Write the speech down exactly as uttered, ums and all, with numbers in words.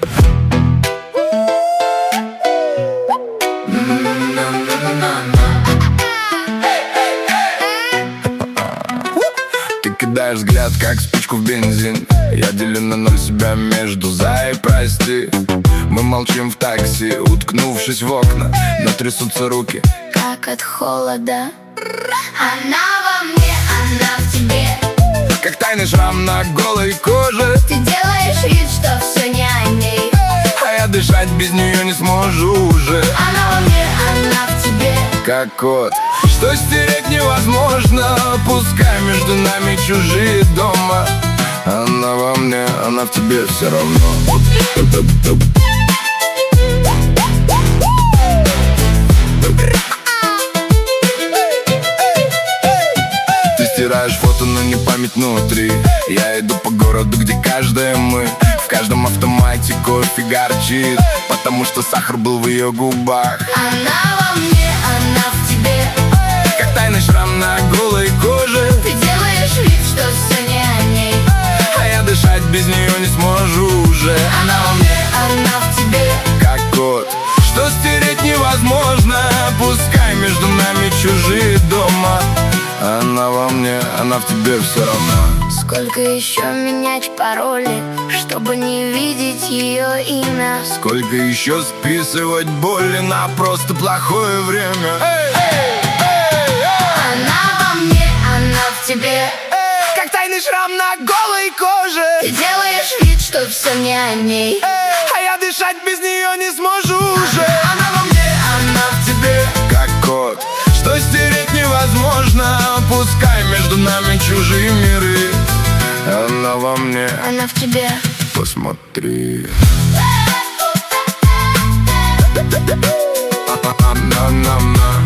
Ты кидаешь взгляд, как спичку в бензин. Я делю на ноль себя между за и прости. Мы молчим в такси, уткнувшись в окна, но трясутся руки, как от холода. Она во мне, она в тебе, как тайный шрам на голой коже. ты делаешь вид, что все не о ней, а я дышать без нее не смогу уже. Она во мне, она в тебе, как код, что стереть невозможно. Пускай между нами чужие дома. Она во мне, она в тебе все равно. Ты стираешь фото, но не память внутри. Я иду по городу, где каждая мы. В каждом автомате кофе горчит, потому что сахар был в ее губах. она во мне, она в тебе, как тайный шрам на голой коже. ты делаешь вид, что все не о ней, а я дышать без нее не смогу уже. она во мне, она в тебе, как код, что стереть невозможно. Пускай между нами чужие дома. Она во мне, она в тебе все равно. сколько еще менять пароли, чтобы не видеть ее имя? Сколько еще списывать боли на просто плохое время? Эй, эй, эй, эй. Она во мне, она в тебе, как тайный шрам на голой коже. ты делаешь вид, что все не о ней, а я дышать без нее не смогу уже. она во мне, она в тебе, как код, что стереть невозможно. Пускай между нами чужие миры. Она во мне, она в тебе. посмотри. Она, она, она.